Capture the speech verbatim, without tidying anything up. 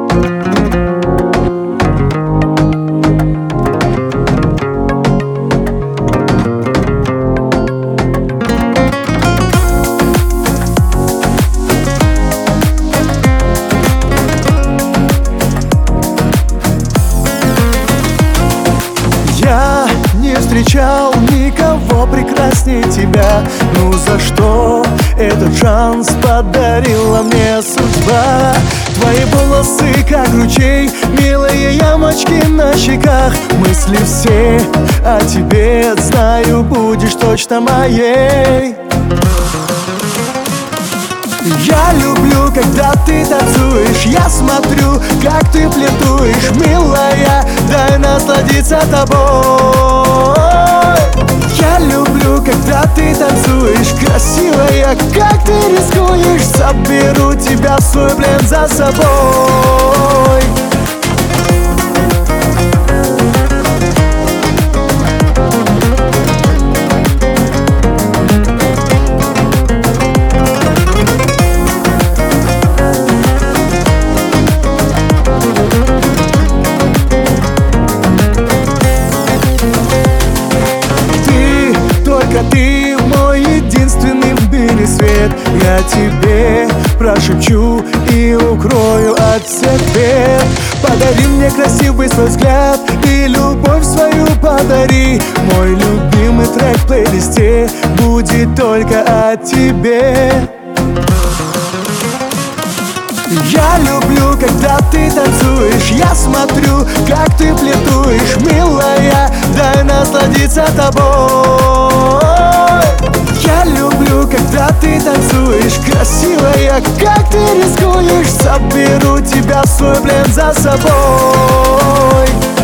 Встречал никого прекраснее тебя. Ну за что этот шанс подарила мне судьба? Твои волосы как ручей, милые ямочки на щеках. Мысли все о тебе, знаю, будешь точно моей. Я люблю, когда ты танцуешь, я смотрю, как ты флиртуешь, милая, дай насладиться тобой. Я люблю, когда ты танцуешь, красивая, как ты рискуешь, заберу тебя в свой плен за собой. Ты мой единственный в мире свет. Я тебе прошепчу и укрою от всех бед. Подари мне красивый свой взгляд и любовь свою подари. Мой любимый трек в плейлисте будет только о тебе. Я люблю, когда ты танцуешь, я смотрю, как ты флиртуешь, милая, дай насладиться тобой. Я люблю, когда ты танцуешь, красивая, как ты рискуешь, заберу тебя в свой плен за собой.